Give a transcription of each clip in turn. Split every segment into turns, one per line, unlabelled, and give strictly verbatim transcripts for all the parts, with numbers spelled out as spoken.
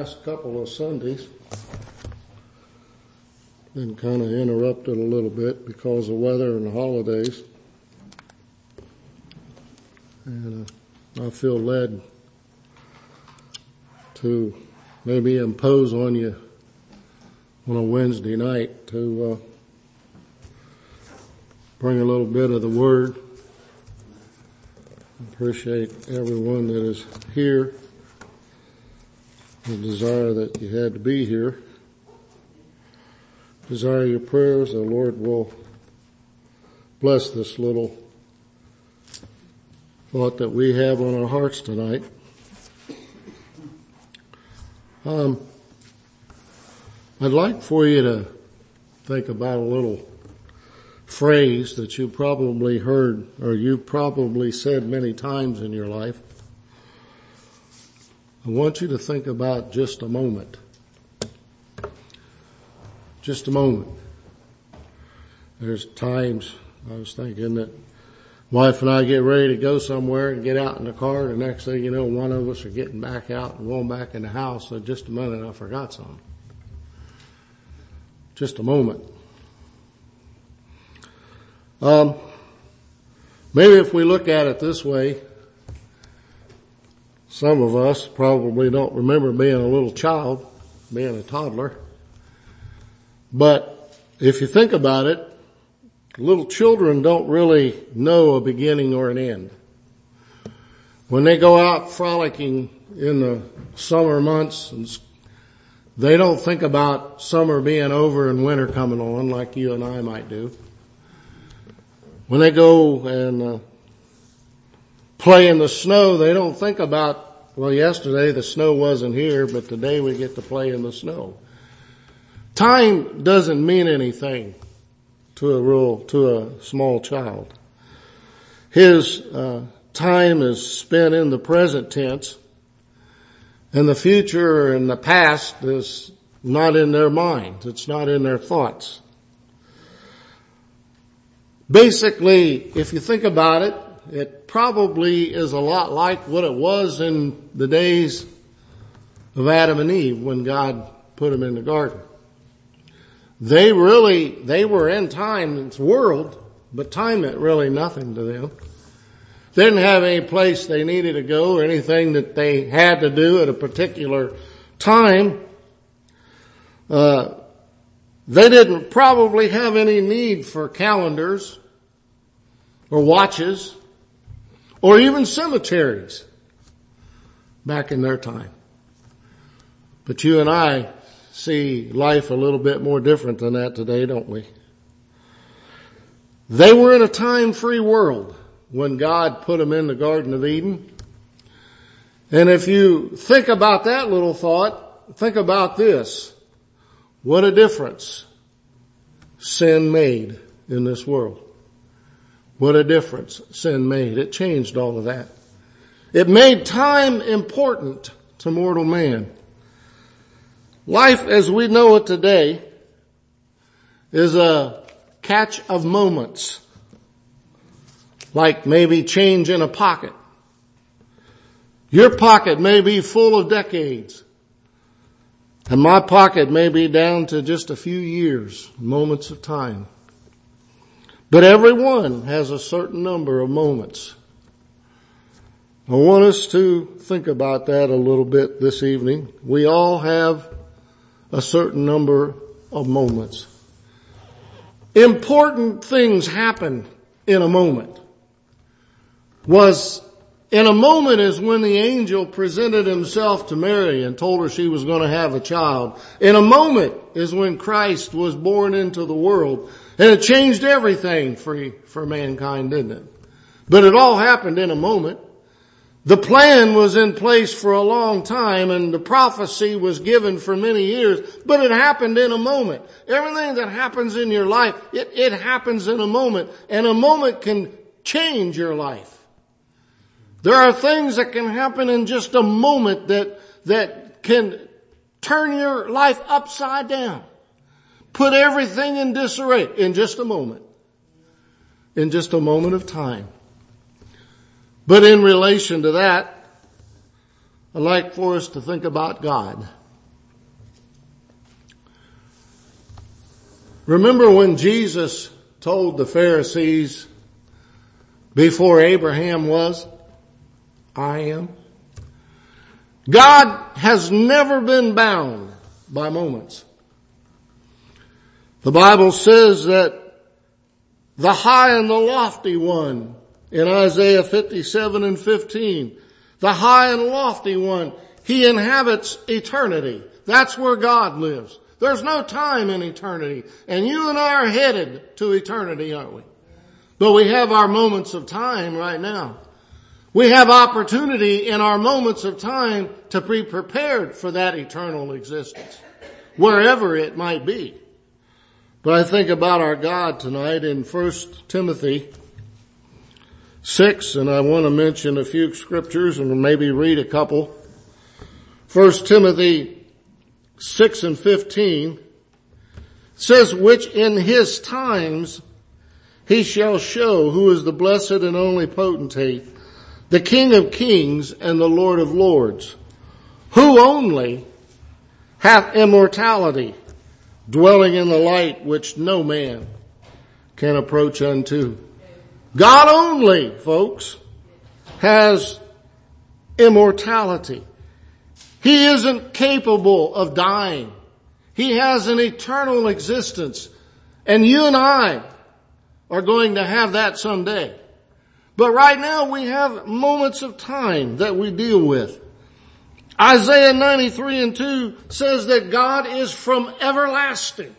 Last couple of Sundays been kind of interrupted a little bit because of weather and the holidays, and uh, I feel led to maybe impose on you on a Wednesday night to uh, bring a little bit of the Word. Appreciate everyone that is here. The desire that you had to be here. Desire your prayers. The Lord will bless this little thought that we have on our hearts tonight. Um, I'd like for you to think about a little phrase that you probably heard or you've probably said many times in your life. I want you to think about just a moment. Just a moment. There's times I was thinking that wife and I get ready to go somewhere and get out in the car. The next thing you know, one of us are getting back out and going back in the house. So just a minute, I forgot something. Just a moment. Um, maybe if we look at it this way, some of us probably don't remember being a little child, being a toddler. But if you think about it, little children don't really know a beginning or an end. When they go out frolicking in the summer months, they don't think about summer being over and winter coming on like you and I might do. When they go and uh, play in the snow, they don't think about, well, yesterday the snow wasn't here, but today we get to play in the snow. Time doesn't mean anything to a real, to a small child. His uh, time is spent in the present tense, and the future and the past is not in their minds. It's not in their thoughts. Basically, if you think about it, it probably is a lot like what it was in the days of Adam and Eve when God put them in the garden. They really, they were in time's world, but time meant really nothing to them. They didn't have any place they needed to go or anything that they had to do at a particular time. Uh, they didn't probably have any need for calendars or watches or even cemeteries back in their time. But you and I see life a little bit more different than that today, don't we? They were in a time-free world when God put them in the Garden of Eden. And if you think about that little thought, think about this. What a difference sin made in this world. What a difference sin made. It changed all of that. It made time important to mortal man. Life as we know it today is a catch of moments, like maybe change in a pocket. Your pocket may be full of decades, and my pocket may be down to just a few years, moments of time. But everyone has a certain number of moments. I want us to think about that a little bit this evening. We all have a certain number of moments. Important things happen in a moment. Was in a moment is when the angel presented himself to Mary and told her she was going to have a child. In a moment is when Christ was born into the world. And it changed everything for, for mankind, didn't it? But it all happened in a moment. The plan was in place for a long time and the prophecy was given for many years, but it happened in a moment. Everything that happens in your life, it, it happens in a moment, and a moment can change your life. There are things that can happen in just a moment that, that can turn your life upside down. Put everything in disarray in just a moment. In just a moment of time. But in relation to that, I'd like for us to think about God. Remember when Jesus told the Pharisees, before Abraham was, I am? God has never been bound by moments. The Bible says that the high and the lofty one, in Isaiah fifty-seven and fifteen, the high and lofty one, he inhabits eternity. That's where God lives. There's no time in eternity. And you and I are headed to eternity, aren't we? But we have our moments of time right now. We have opportunity in our moments of time to be prepared for that eternal existence, wherever it might be. But I think about our God tonight in First Timothy six, and I want to mention a few scriptures and maybe read a couple. First Timothy six and fifteen says, which in his times he shall show who is the blessed and only potentate, the King of kings and the Lord of lords, who only hath immortality, dwelling in the light which no man can approach unto. God only, folks, has immortality. He isn't capable of dying. He has an eternal existence. And you and I are going to have that someday. But right now we have moments of time that we deal with. Isaiah ninety-three and two says that God is from everlasting.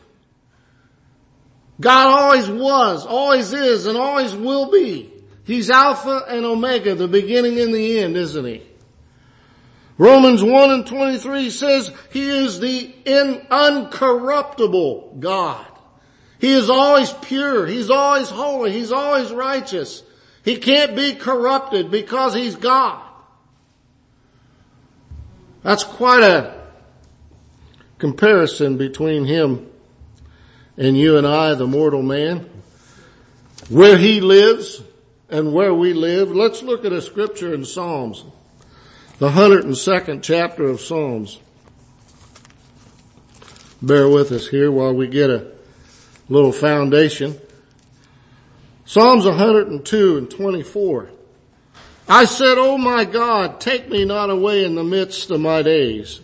God always was, always is, and always will be. He's Alpha and Omega, the beginning and the end, isn't he? Romans one and twenty-three says he is the in uncorruptible God. He is always pure. He's always holy. He's always righteous. He can't be corrupted because he's God. That's quite a comparison between him and you and I, the mortal man. Where he lives and where we live. Let's look at a scripture in Psalms. The one hundred second chapter of Psalms. Bear with us here while we get a little foundation. Psalms one hundred two and twenty-four. I said, oh my God, take me not away in the midst of my days.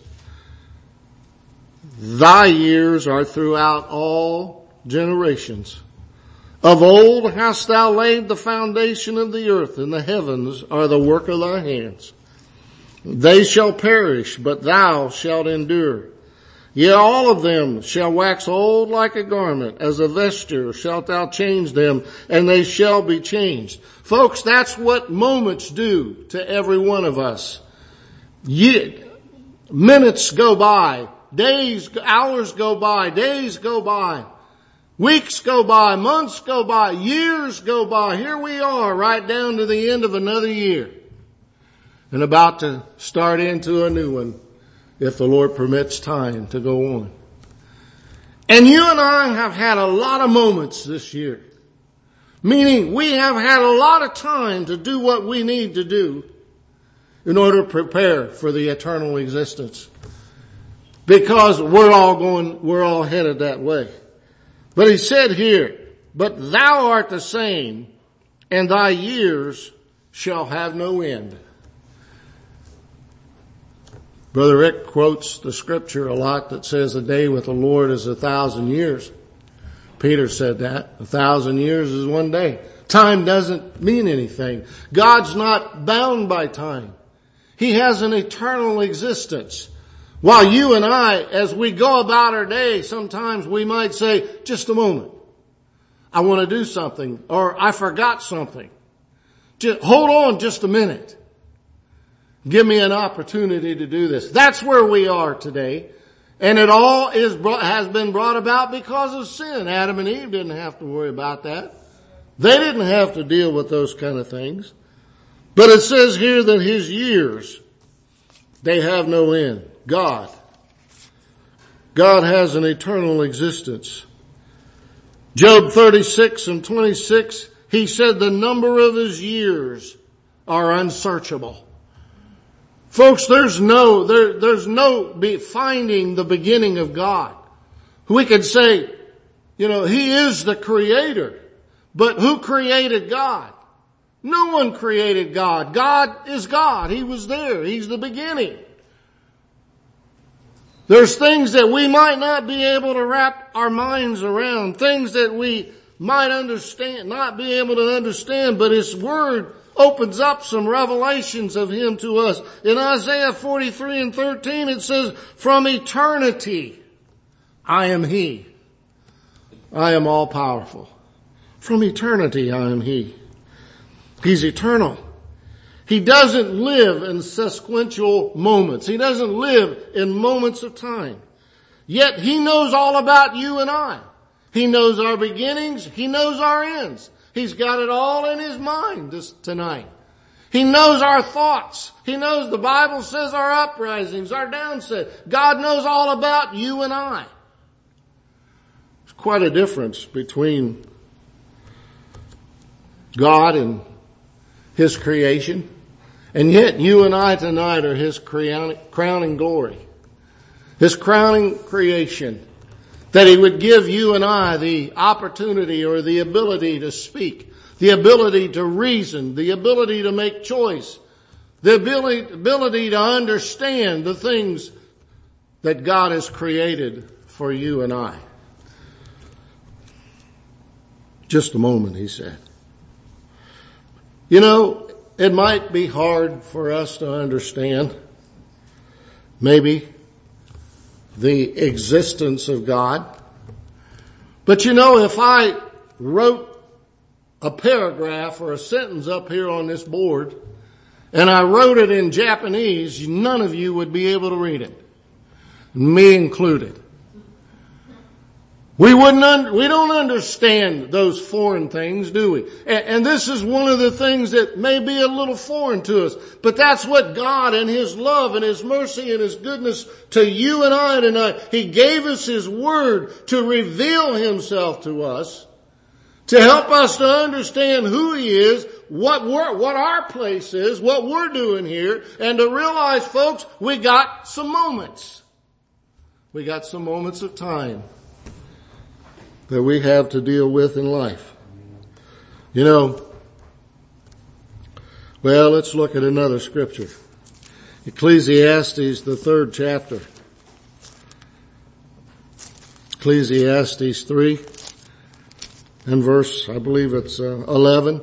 Thy years are throughout all generations. Of old hast thou laid the foundation of the earth, and the heavens are the work of thy hands. They shall perish, but thou shalt endure. Yea, all of them shall wax old like a garment. As a vesture shalt thou change them, and they shall be changed. Folks, that's what moments do to every one of us. Ye- minutes go by, days, hours go by, days go by, weeks go by, months go by, years go by. Here we are, right down to the end of another year, and about to start into a new one, if the Lord permits time to go on. And you and I have had a lot of moments this year. Meaning we have had a lot of time to do what we need to do in order to prepare for the eternal existence. Because we're all going, we're all headed that way. But he said here, but thou art the same, and thy years shall have no end. Brother Rick quotes the scripture a lot that says a day with the Lord is a thousand years. Peter said that. A thousand years is one day. Time doesn't mean anything. God's not bound by time. He has an eternal existence. While you and I, as we go about our day, sometimes we might say, just a moment. I want to do something, or I forgot something. Just hold on just a minute. Give me an opportunity to do this. That's where we are today. And it all is brought, has been brought about because of sin. Adam and Eve didn't have to worry about that. They didn't have to deal with those kind of things. But it says here that his years, they have no end. God. God has an eternal existence. Job thirty-six and twenty-six, he said the number of his years are unsearchable. Folks, there's no, there, there's no be finding the beginning of God. We could say, You know, He is the creator. But who created God? No one created God. God is God. He was there. He's the beginning. There's things that we might not be able to wrap our minds around, things that we might understand, not be able to understand, but His Word opens up some revelations of Him to us. In Isaiah forty-three and thirteen it says, from eternity I am He. I am all powerful. From eternity I am He. He's eternal. He doesn't live in sequential moments. He doesn't live in moments of time. Yet He knows all about you and I. He knows our beginnings. He knows our ends. He's got it all in His mind this, tonight. He knows our thoughts. He knows, the Bible says, our uprisings, our downset. God knows all about you and I. There's quite a difference between God and His creation. And yet you and I tonight are His crowning glory. His crowning creation. That He would give you and I the opportunity or the ability to speak, the ability to reason, the ability to make choice, the ability, ability to understand the things that God has created for you and I. Just a moment, He said. You know, it might be hard for us to understand, maybe, the existence of God. But you know, if I wrote a paragraph or a sentence up here on this board, and I wrote it in Japanese, none of you would be able to read it. Me included. We wouldn't, un- we don't understand those foreign things, do we? And, and this is one of the things that may be a little foreign to us. But that's what God and His love and His mercy and His goodness to you and I tonight. He gave us His Word to reveal Himself to us, to help us to understand who He is, what we're, what our place is, what we're doing here, and to realize, folks, we got some moments. We got some moments of time that we have to deal with in life. You know, well, let's look at another scripture. Ecclesiastes, the third chapter. Ecclesiastes three and verse, I believe it's uh, eleven.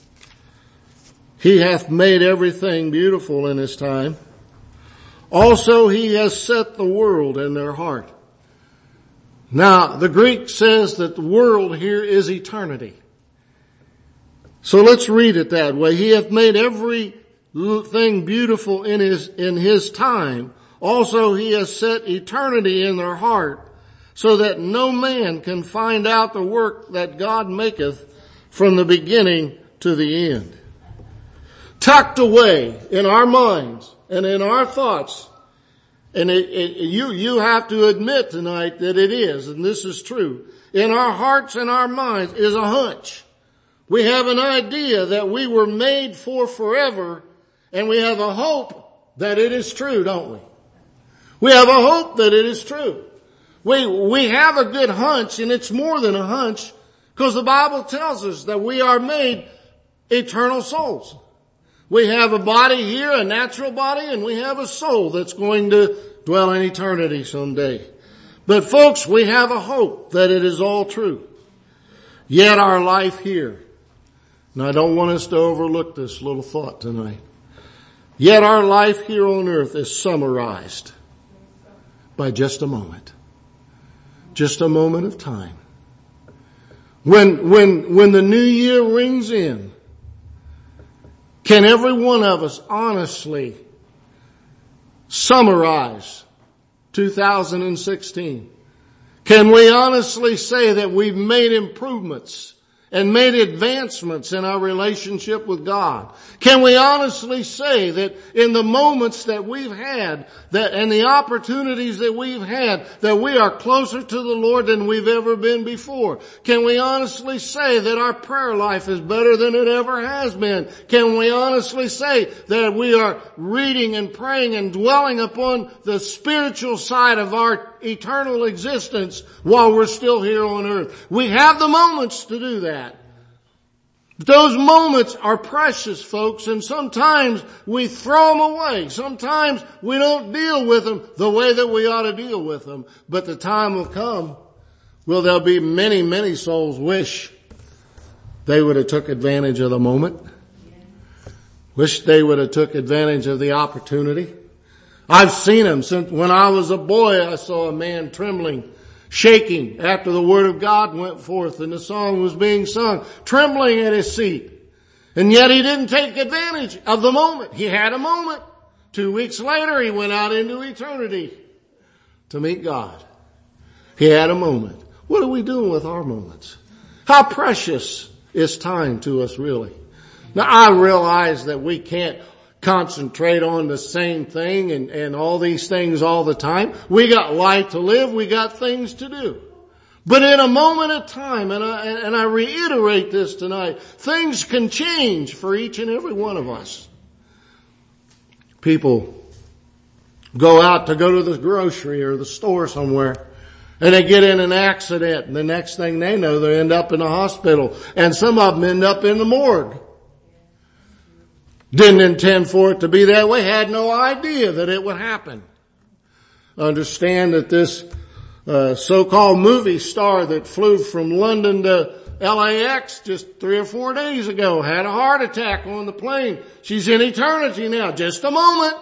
He hath made everything beautiful in His time. Also He has set the world in their heart. Now, the Greek says that the world here is eternity. So let's read it that way. He hath made everything beautiful in his, in His time. Also He has set eternity in their heart, so that no man can find out the work that God maketh from the beginning to the end. Tucked away in our minds and in our thoughts. And it, it, you, you have to admit tonight that it is, and this is true. In our hearts and our minds is a hunch. We have an idea that we were made for forever, and we have a hope that it is true, don't we? We have a hope that it is true. We, we have a good hunch, and it's more than a hunch, because the Bible tells us that we are made eternal souls. We have a body here, a natural body, and we have a soul that's going to dwell in eternity someday. But folks, we have a hope that it is all true. Yet our life here, and I don't want us to overlook this little thought tonight, yet our life here on earth is summarized by just a moment. Just a moment of time. When, when, when the new year rings in, can every one of us honestly summarize two thousand sixteen? Can we honestly say that we've made improvements and made advancements in our relationship with God? Can we honestly say that in the moments that we've had, that and the opportunities that we've had, that we are closer to the Lord than we've ever been before? Can we honestly say that our prayer life is better than it ever has been? Can we honestly say that we are reading and praying and dwelling upon the spiritual side of our eternal existence while we're still here on earth? We have the moments to do that. Those moments are precious, folks, and sometimes we throw them away. Sometimes we don't deal with them the way that we ought to deal with them. But the time will come, well, there'll be many, many souls wish they would have took advantage of the moment. Wish they would have took advantage of the opportunity. I've seen them since when I was a boy. I saw a man trembling, shaking after the word of God went forth and the song was being sung, trembling at his seat. And yet he didn't take advantage of the moment. He had a moment. Two weeks later he went out into eternity to meet God. He had a moment. What are we doing with our moments? How precious is time to us really? Now I realize that we can't concentrate on the same thing and, and all these things all the time. We got life to live. We got things to do. But in a moment of time, and I, and I reiterate this tonight, things can change for each and every one of us. People go out to go to the grocery or the store somewhere, and they get in an accident, and the next thing they know, they end up in a hospital, and some of them end up in the morgue. Didn't intend for it to be that way. Had no idea that it would happen. Understand that this uh, so-called movie star that flew from London to L A X just three or four days ago had a heart attack on the plane. She's in eternity now. Just a moment.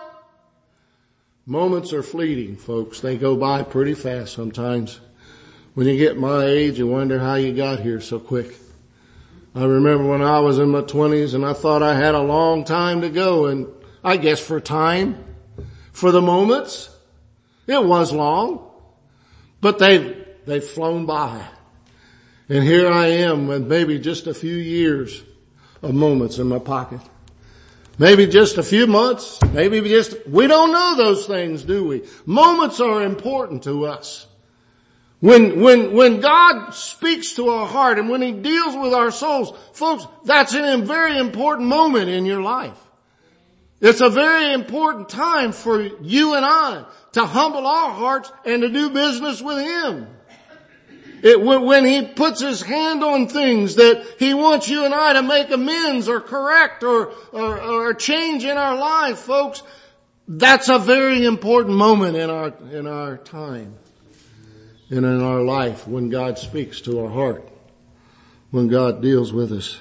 Moments are fleeting, folks. They go by pretty fast sometimes. When you get my age, you wonder how you got here so quick. I remember when I was in my twenties and I thought I had a long time to go, and I guess for time, for the moments, it was long, but they've, they've flown by. And here I am with maybe just a few years of moments in my pocket. Maybe just a few months, maybe just, we don't know those things, do we? Moments are important to us. When, when, when God speaks to our heart and when He deals with our souls, folks, that's a very important moment in your life. It's a very important time for you and I to humble our hearts and to do business with Him. It, when He puts His hand on things that He wants you and I to make amends or correct or, or, or change in our life, folks, that's a very important moment in our, in our time. And in our life, when God speaks to our heart, when God deals with us.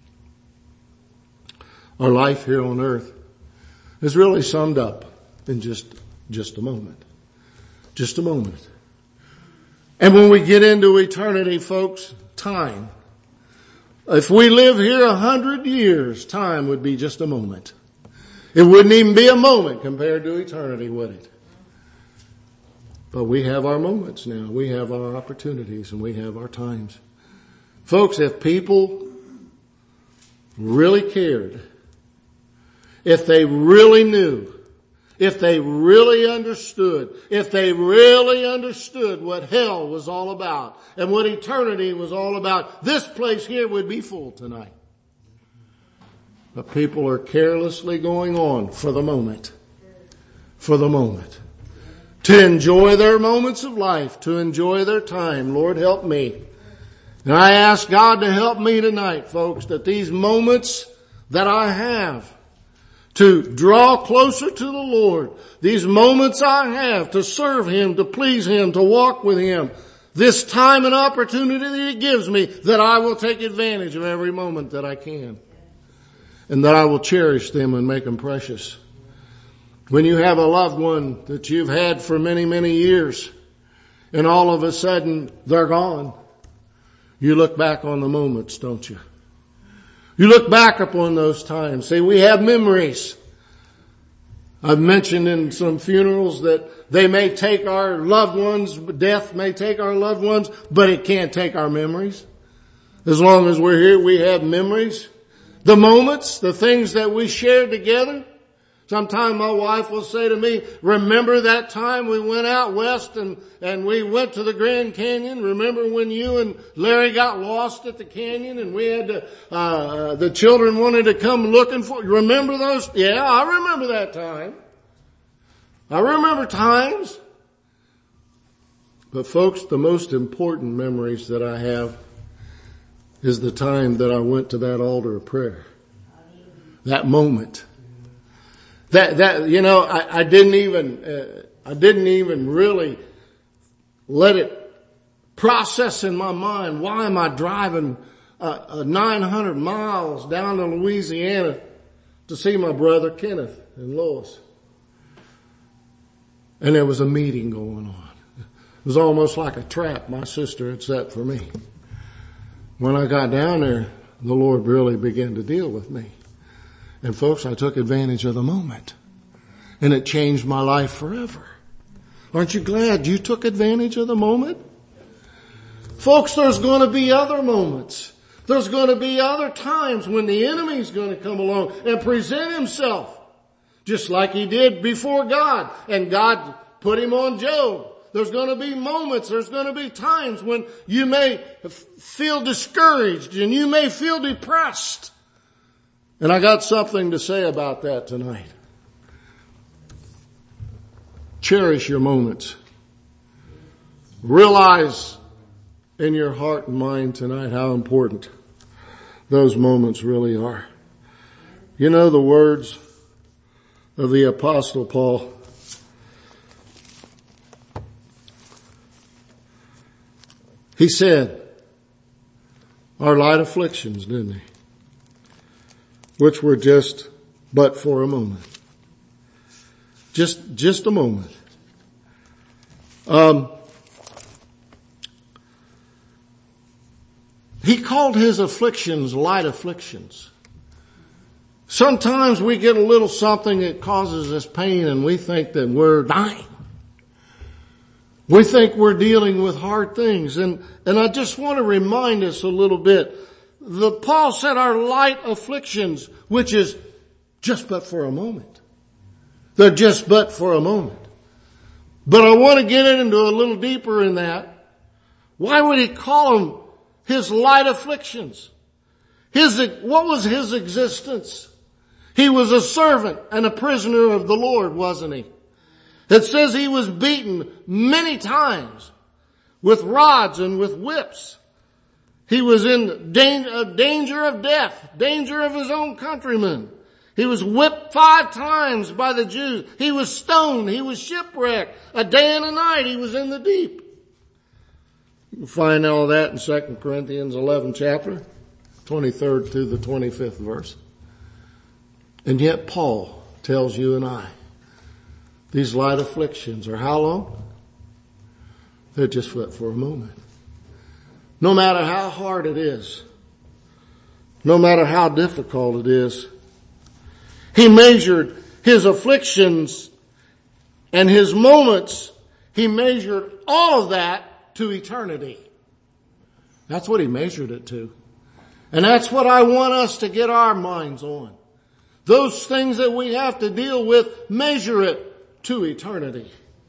Our life here on earth is really summed up in just, just a moment. Just a moment. And when we get into eternity, folks, time. If we live here a hundred years, time would be just a moment. It wouldn't even be a moment compared to eternity, would it? But we have our moments now. We have our opportunities and we have our times. Folks, if people really cared, if they really knew, if they really understood, if they really understood what hell was all about and what eternity was all about, this place here would be full tonight. But people are carelessly going on for the moment. For the moment. To enjoy their moments of life, to enjoy their time. Lord, help me. And I ask God to help me tonight, folks, that these moments that I have to draw closer to the Lord, these moments I have to serve Him, to please Him, to walk with Him, this time and opportunity that He gives me, that I will take advantage of every moment that I can. And that I will cherish them and make them precious. When you have a loved one that you've had for many, many years, and all of a sudden they're gone, you look back on the moments, don't you? You look back upon those times. See, we have memories. I've mentioned in some funerals that they may take our loved ones, death may take our loved ones, but it can't take our memories. As long as we're here, we have memories. The moments, the things that we shared together. Sometimes my wife will say to me, remember that time we went out west and, and we went to the Grand Canyon? Remember when you and Larry got lost at the canyon and we had to, uh, the children wanted to come looking for you? Remember those? Yeah, I remember that time. I remember times. But folks, the most important memories that I have is the time that I went to that altar of prayer. That moment. That, that, you know, I, I didn't even, uh, I didn't even really let it process in my mind. Why am I driving uh, uh, nine hundred miles down to Louisiana to see my brother Kenneth and Lois? And there was a meeting going on. It was almost like a trap my sister had set for me. When I got down there, the Lord really began to deal with me. And folks, I took advantage of the moment. And it changed my life forever. Aren't you glad you took advantage of the moment? Folks, there's going to be other moments. There's going to be other times when the enemy's going to come along and present himself. Just like he did before God. And God put him on Job. There's going to be moments, there's going to be times when you may feel discouraged and you may feel depressed. And I got something to say about that tonight. Cherish your moments. Realize in your heart and mind tonight how important those moments really are. You know the words of the Apostle Paul. He said, our light afflictions, didn't he? Which were just but for a moment. Just, just a moment. Um, he called his afflictions light afflictions. Sometimes we get a little something that causes us pain and we think that we're dying. We think we're dealing with hard things. And, and I just want to remind us a little bit. The Paul said our light afflictions, which is just but for a moment. They're just but for a moment. But I want to get into a little deeper in that. Why would he call them his light afflictions? His, what was his existence? He was a servant and a prisoner of the Lord, wasn't he? It says he was beaten many times with rods and with whips. He was in danger of death, danger of his own countrymen. He was whipped five times by the Jews. He was stoned. He was shipwrecked. A day and a night he was in the deep. You can find all that in Second Corinthians eleven chapter, twenty-third through the twenty-fifth verse. And yet Paul tells you and I, these light afflictions are how long? They're just for a moment. No matter how hard it is, no matter how difficult it is, he measured his afflictions and his moments, he measured all of that to eternity. That's what he measured it to. And that's what I want us to get our minds on. Those things that we have to deal with, measure it to eternity.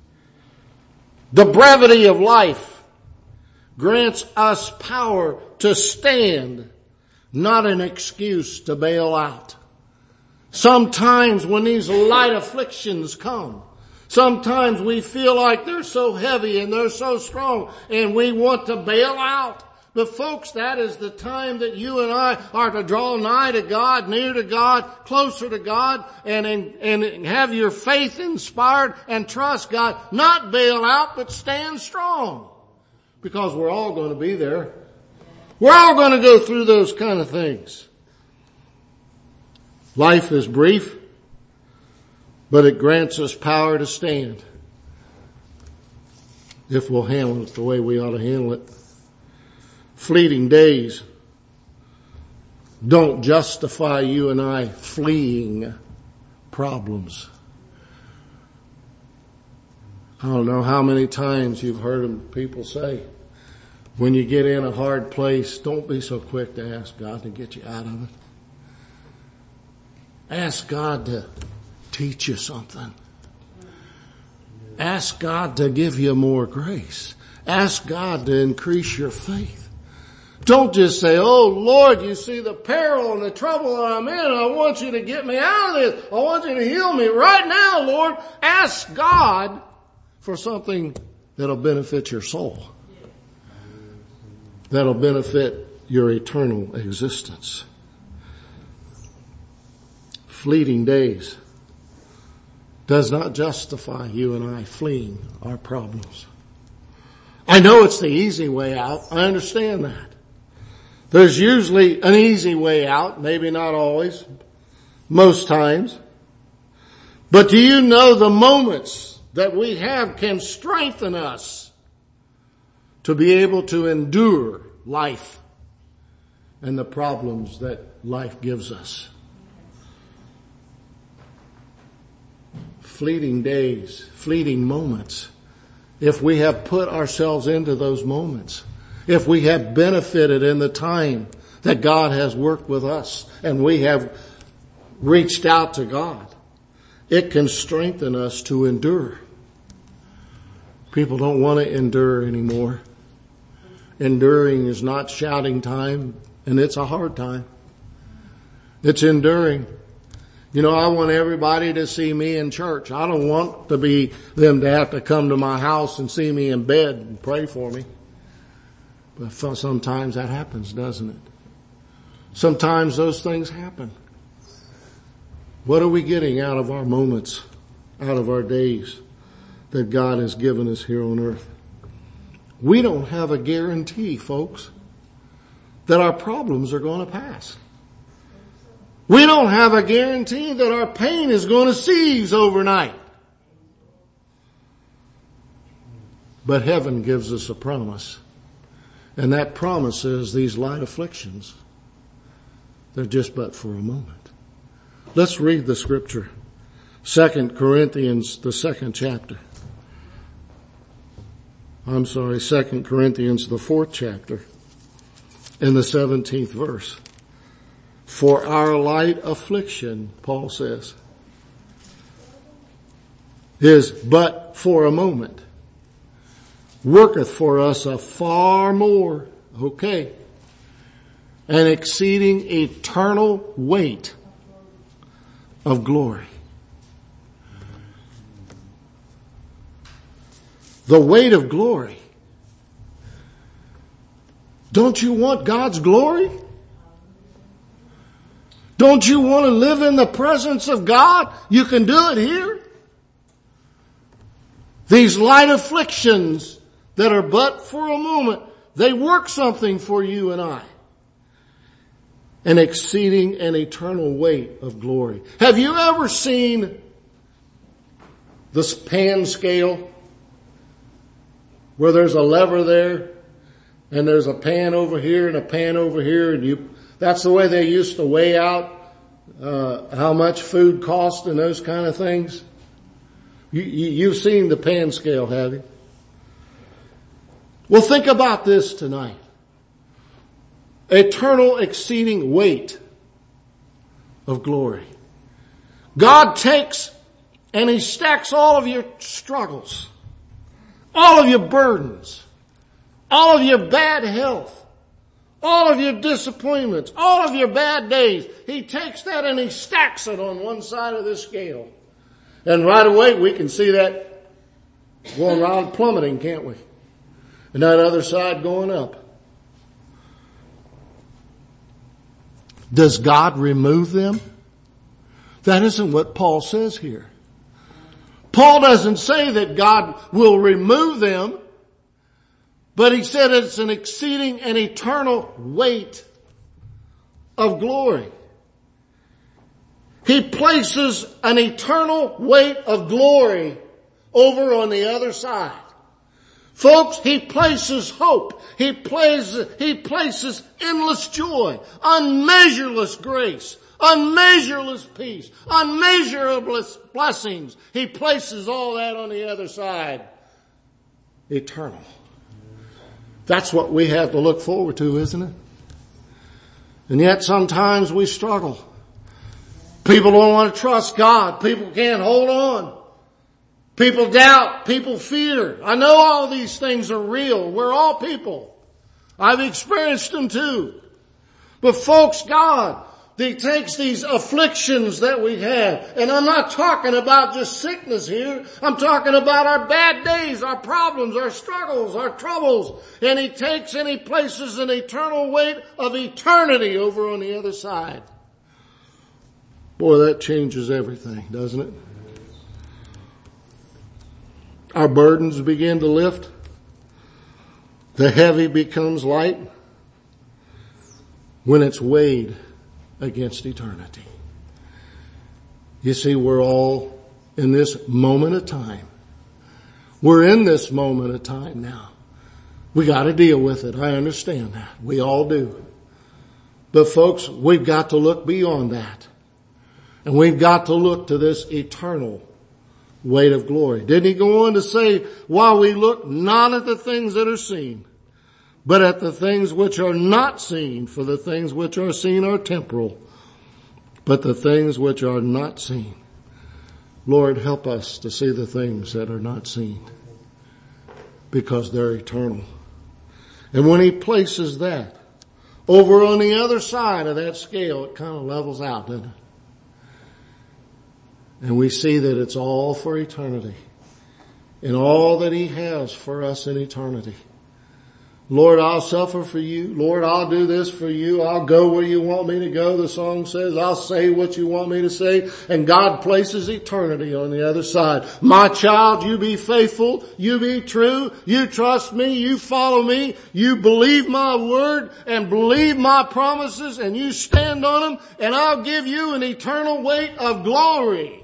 The brevity of life grants us power to stand, not an excuse to bail out. Sometimes when these light afflictions come, sometimes we feel like they're so heavy and they're so strong and we want to bail out. But folks, that is the time that you and I are to draw nigh to God, near to God, closer to God, and, and, and have your faith inspired and trust God. Not bail out, but stand strong. Because we're all going to be there. We're all going to go through those kind of things. Life is brief, but it grants us power to stand. If we'll handle it the way we ought to handle it. Fleeting days don't justify you and I fleeing problems. I don't know how many times you've heard people say, When you get in a hard place, don't be so quick to ask God to get you out of it. Ask God to teach you something. Ask God to give you more grace. Ask God to increase your faith. Don't just say, oh Lord, you see the peril and the trouble that I'm in. I want you to get me out of this. I want you to heal me right now, Lord. Ask God for something that'll benefit your soul. That'll benefit your eternal existence. Fleeting days does not justify you and I fleeing our problems. I know it's the easy way out. I understand that. There's usually an easy way out, maybe not always, most times. But do you know the moments that we have can strengthen us to be able to endure life and the problems that life gives us? Fleeting days, fleeting moments. If we have put ourselves into those moments, if we have benefited in the time that God has worked with us and we have reached out to God, it can strengthen us to endure. People don't want to endure anymore. Enduring is not shouting time, and it's a hard time. It's enduring. You know, I want everybody to see me in church. I don't want to be them to have to come to my house and see me in bed and pray for me. But sometimes that happens, doesn't it? Sometimes those things happen. What are we getting out of our moments, out of our days that God has given us here on earth? We don't have a guarantee, folks, that our problems are going to pass. We don't have a guarantee that our pain is going to cease overnight. But heaven gives us a promise. And that promise is these light afflictions, they're just but for a moment. Let's read the scripture. Second Corinthians, the second chapter. I'm sorry, Second Corinthians, the fourth chapter, in the seventeenth verse. For our light affliction, Paul says, is but for a moment, worketh for us a far more, okay, an exceeding eternal weight of glory. The weight of glory. Don't you want God's glory? Don't you want to live in the presence of God? You can do it here. These light afflictions that are but for a moment, they work something for you and I. An exceeding and eternal weight of glory. Have you ever seen this pan scale where there's a lever there and there's a pan over here and a pan over here, and you, that's the way they used to weigh out uh how much food cost and those kind of things? You, you, you've seen the pan scale, have you? Well, think about this tonight. Eternal exceeding weight of glory. God takes and He stacks all of your struggles, all of your burdens, all of your bad health, all of your disappointments, all of your bad days. He takes that and He stacks it on one side of the scale. And right away we can see that going around plummeting, can't we? And that other side going up. Does God remove them? That isn't what Paul says here. Paul doesn't say that God will remove them, but he said it's an exceeding and eternal weight of glory. He places an eternal weight of glory over on the other side. Folks, He places hope. He places, He places endless joy, unmeasureless grace, unmeasureless peace, unmeasurable blessings. He places all that on the other side. Eternal. That's what we have to look forward to, isn't it? And yet sometimes we struggle. People don't want to trust God. People can't hold on. People doubt. People fear. I know all these things are real. We're all people. I've experienced them too. But folks, God, He takes these afflictions that we have, and I'm not talking about just sickness here. I'm talking about our bad days, our problems, our struggles, our troubles. And He takes and He places an eternal weight of eternity over on the other side. Boy, that changes everything, doesn't it? Our burdens begin to lift. The heavy becomes light when it's weighed against eternity. You see, we're all in this moment of time. We're in this moment of time now. We got to deal with it. I understand that. We all do. But folks, we've got to look beyond that. And we've got to look to this eternal weight of glory. Didn't He go on to say, while we look not at the things that are seen, but at the things which are not seen, for the things which are seen are temporal, but the things which are not seen. Lord, help us to see the things that are not seen, because they're eternal. And when He places that over on the other side of that scale, it kind of levels out, doesn't it? And we see that it's all for eternity, and all that He has for us in eternity. Lord, I'll suffer for You. Lord, I'll do this for You. I'll go where You want me to go. The song says, I'll say what You want me to say. And God places eternity on the other side. My child, You be faithful. You be true. You trust Me. You follow Me. You believe My word and believe My promises, and you stand on them, and I'll give you an eternal weight of glory.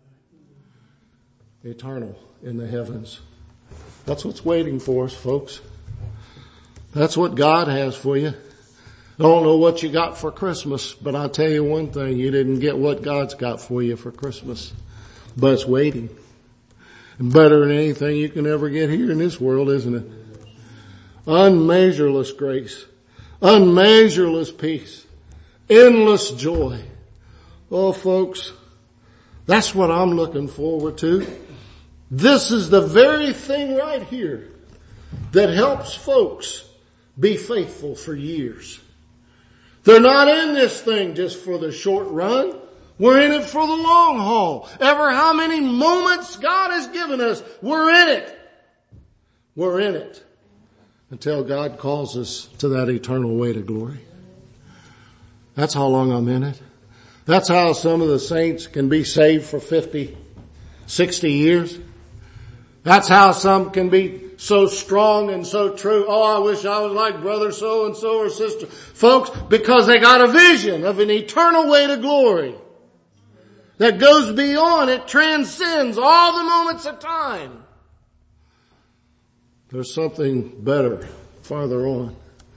Eternal in the heavens. That's what's waiting for us, folks. That's what God has for you. I don't know what you got for Christmas, but I'll tell you one thing, you didn't get what God's got for you for Christmas. But it's waiting. And better than anything you can ever get here in this world, isn't it? Unmeasureless grace. Unmeasureless peace. Endless joy. Oh folks, that's what I'm looking forward to. This is the very thing right here that helps folks be faithful for years. They're not in this thing just for the short run. We're in it for the long haul. Ever how many moments God has given us, we're in it. We're in it until God calls us to that eternal weight of glory. That's how long I'm in it. That's how some of the saints can be saved for fifty, sixty years. That's how some can be so strong and so true. Oh, I wish I was like brother so and so or sister. Folks, because they got a vision of an eternal weight of glory that goes beyond, it transcends all the moments of time. There's something better farther on.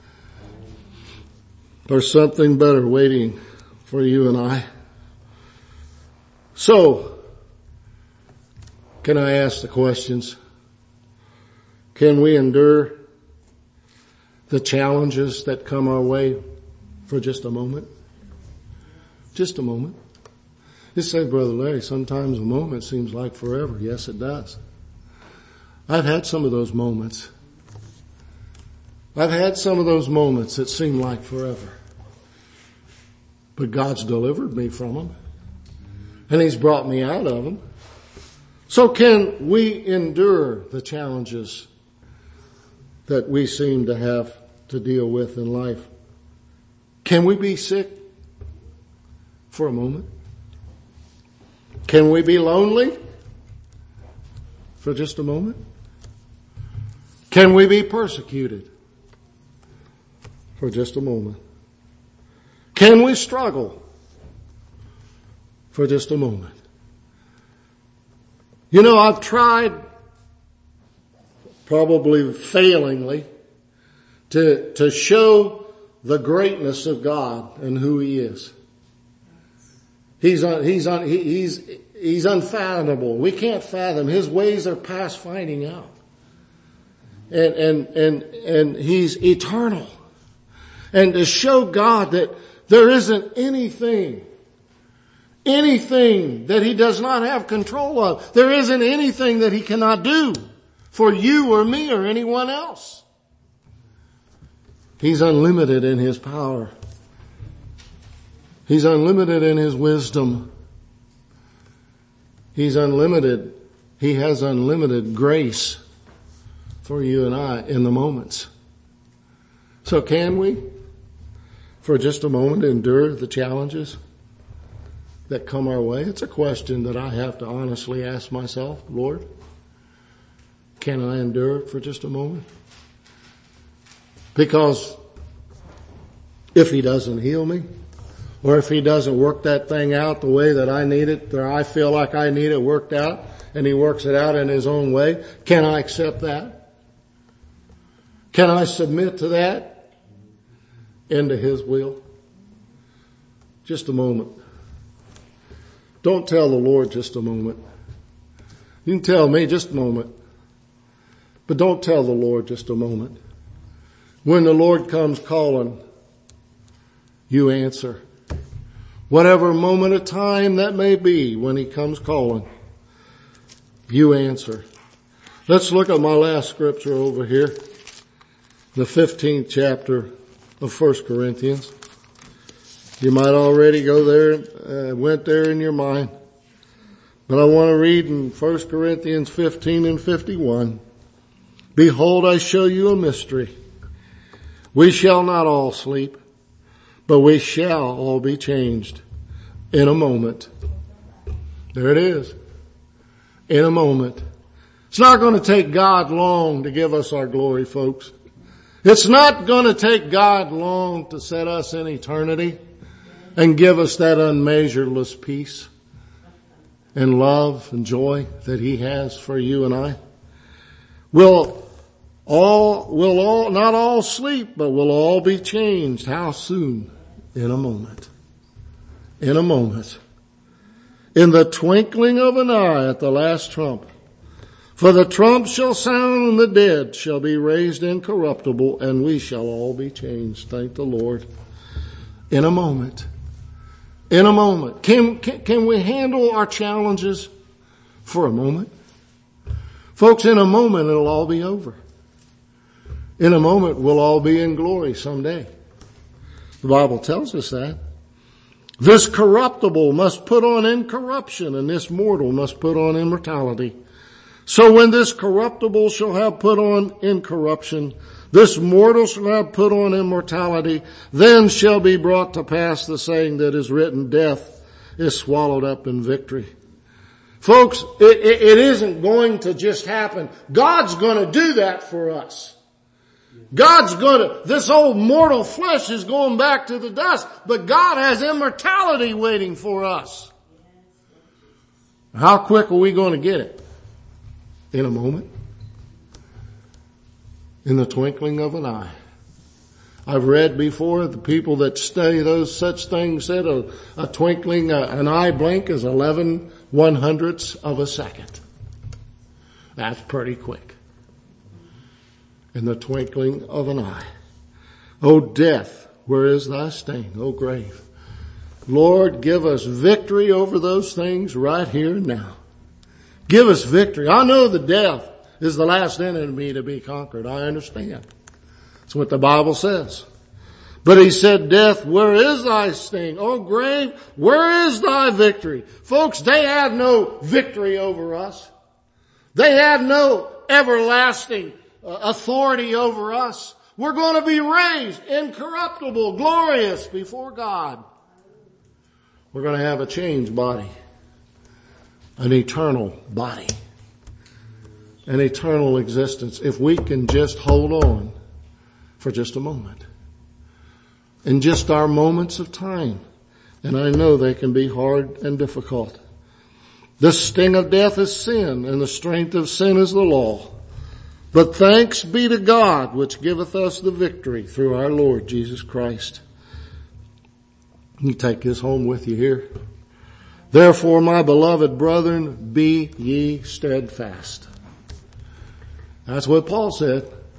There's something better waiting for you and I. So, can I ask the questions? Can we endure the challenges that come our way for just a moment? Just a moment. You say, Brother Larry, sometimes a moment seems like forever. Yes, it does. I've had some of those moments. I've had some of those moments that seem like forever. But God's delivered me from them. And He's brought me out of them. So can we endure the challenges that we seem to have to deal with in life? Can we be sick for a moment? Can we be lonely for just a moment? Can we be persecuted for just a moment? Can we struggle for just a moment? You know, I've tried, probably failingly, to, to show the greatness of God and who He is. He's, un, he's, un, he, he's, he's unfathomable. We can't fathom. His ways are past finding out. and, and, and, and He's eternal. And to show God that there isn't anything, anything that He does not have control of. There isn't anything that He cannot do for you or me or anyone else. He's unlimited in His power. He's unlimited in His wisdom. He's unlimited. He has unlimited grace for you and I in the moments. So can we, for just a moment, endure the challenges that come our way? It's a question that I have to honestly ask myself. Lord, can I endure it for just a moment? Because if He doesn't heal me, or if He doesn't work that thing out the way that I need it, or I feel like I need it worked out, and He works it out in His own way, can I accept that? Can I submit to that? Into His will? Just a moment. Don't tell the Lord just a moment. You can tell me just a moment. But don't tell the Lord just a moment. When the Lord comes calling, you answer. Whatever moment of time that may be when He comes calling, you answer. Let's look at my last scripture over here. The fifteenth chapter of First Corinthians. You might already go there, uh, went there in your mind. But I want to read in First Corinthians fifteen and fifty-one. Behold, I show you a mystery. We shall not all sleep, but we shall all be changed in a moment. There it is. In a moment. It's not going to take God long to give us our glory, folks. It's not going to take God long to set us in eternity and give us that unmeasureless peace and love and joy that He has for you and I. We'll all, we'll all, not all sleep, but we'll all be changed. How soon? In a moment. In a moment. In the twinkling of an eye at the last trump. For the trump shall sound and the dead shall be raised incorruptible and we shall all be changed. Thank the Lord. In a moment. In a moment. Can, can, can we handle our challenges for a moment? Folks, in a moment it'll all be over. In a moment we'll all be in glory someday. The Bible tells us that. This corruptible must put on incorruption and this mortal must put on immortality. So when this corruptible shall have put on incorruption, this mortal shall have put on immortality, then shall be brought to pass the saying that is written, death is swallowed up in victory. Folks, it, it, it isn't going to just happen. God's going to do that for us. God's going to, this old mortal flesh is going back to the dust, but God has immortality waiting for us. How quick are we going to get it? In a moment. In the twinkling of an eye. I've read before the people that study those such things said a, a twinkling, a, an eye blink is eleven one hundredths of a second. That's pretty quick. In the twinkling of an eye. O death, where is thy sting? O grave. Lord, give us victory over those things right here and now. Give us victory. I know the death is the last enemy to be conquered. I understand. That's what the Bible says. But He said, death, where is thy sting? O grave, where is thy victory? Folks, they had no victory over us. They had no everlasting uh, authority over us. We're going to be raised incorruptible, glorious before God. We're going to have a changed body. An eternal body. An eternal existence. If we can just hold on for just a moment. In just our moments of time. And I know they can be hard and difficult. The sting of death is sin, and the strength of sin is the law. But thanks be to God, which giveth us the victory through our Lord Jesus Christ. You take this home with you here. Therefore, my beloved brethren, be ye steadfast. That's what Paul said.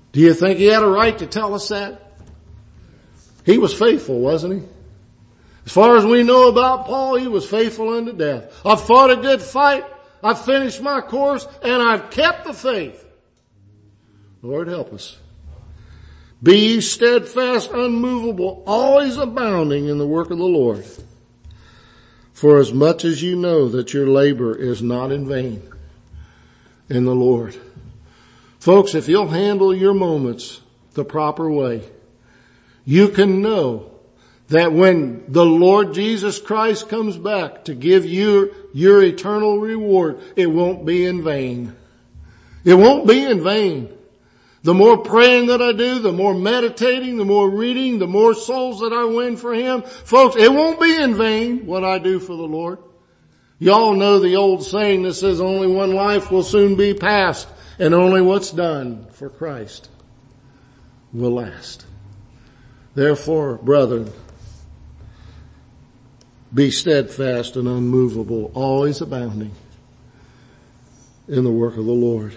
Do you think he had a right to tell us that? He was faithful, wasn't he? As far as we know about Paul, he was faithful unto death. I've fought a good fight. I've finished my course and I've kept the faith. Lord, help us. Be ye steadfast, unmovable, always abounding in the work of the Lord. For as much as you know that your labor is not in vain in the Lord. Folks, if you'll handle your moments the proper way, you can know that when the Lord Jesus Christ comes back to give you your eternal reward, it won't be in vain. It won't be in vain. The more praying that I do, the more meditating, the more reading, the more souls that I win for Him. Folks, it won't be in vain what I do for the Lord. Y'all know the old saying that says only one life will soon be passed, and only what's done for Christ will last. Therefore, brethren, be steadfast and unmovable, always abounding in the work of the Lord.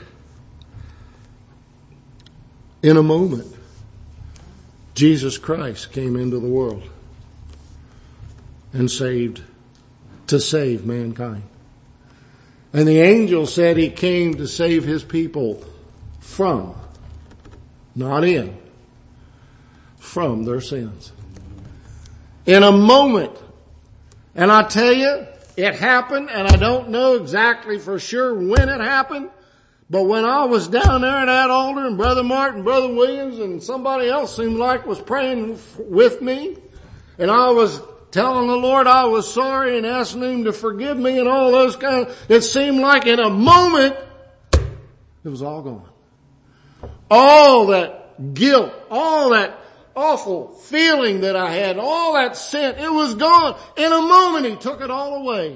In a moment, Jesus Christ came into the world and saved, to save mankind. And the angel said he came to save his people from, not in, from their sins. In a moment. And I tell you, it happened, and I don't know exactly for sure when it happened, but when I was down there at that altar, and Brother Martin, Brother Williams, and somebody else seemed like was praying with me, and I was telling the Lord I was sorry and asking Him to forgive me and all those kind of, it seemed like in a moment, it was all gone. All that guilt, all that awful feeling that I had, all that sin, it was gone. In a moment, He took it all away.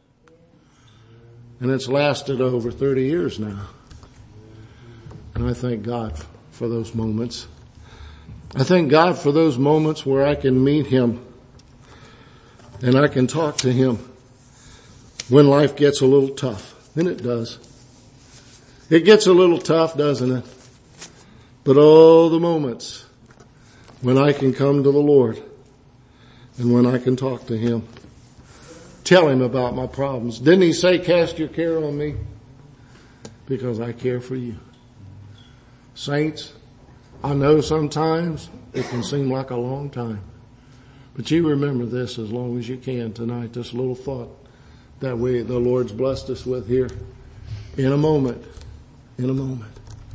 And it's lasted over thirty years now. And I thank God for those moments. I thank God for those moments where I can meet Him and I can talk to Him when life gets a little tough. And it does. It gets a little tough, doesn't it? But oh, the moments when I can come to the Lord and when I can talk to Him. Tell Him about my problems. Didn't He say, cast your care on me? Because I care for you. Saints, I know sometimes it can seem like a long time. But you remember this as long as you can tonight, this little thought that we, the Lord's blessed us with here. In a moment, in a moment.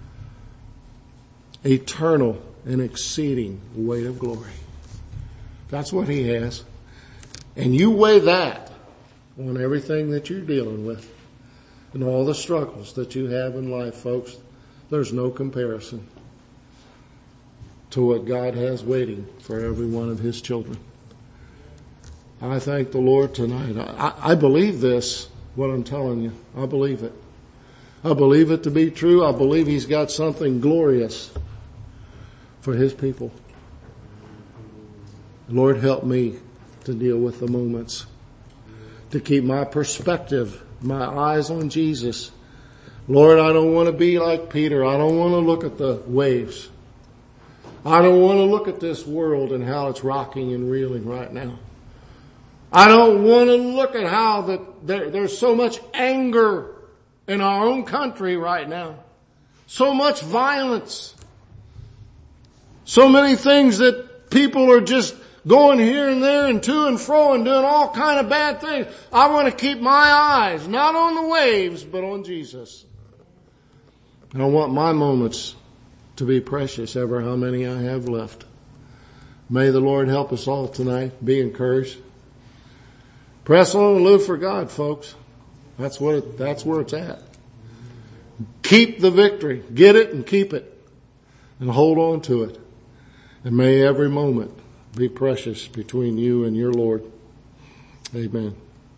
Eternal and exceeding weight of glory. That's what He has. And you weigh that on everything that you're dealing with and all the struggles that you have in life, folks. There's no comparison to what God has waiting for every one of His children. I thank the Lord tonight. I, I believe this, what I'm telling you. I believe it. I believe it to be true. I believe He's got something glorious for His people. Lord, help me to deal with the moments, to keep my perspective, my eyes on Jesus. Lord, I don't want to be like Peter. I don't want to look at the waves. I don't want to look at this world and how it's rocking and reeling right now. I don't want to look at how that there, there's so much anger in our own country right now. So much violence. So many things that people are just going here and there and to and fro and doing all kind of bad things. I want to keep my eyes not on the waves, but on Jesus. And I want my moments to be precious, ever how many I have left. May the Lord help us all tonight. Be encouraged. Press on and live for God, folks. That's what it, that's where it's at. Keep the victory. Get it and keep it. And hold on to it. And may every moment be precious between you and your Lord. Amen.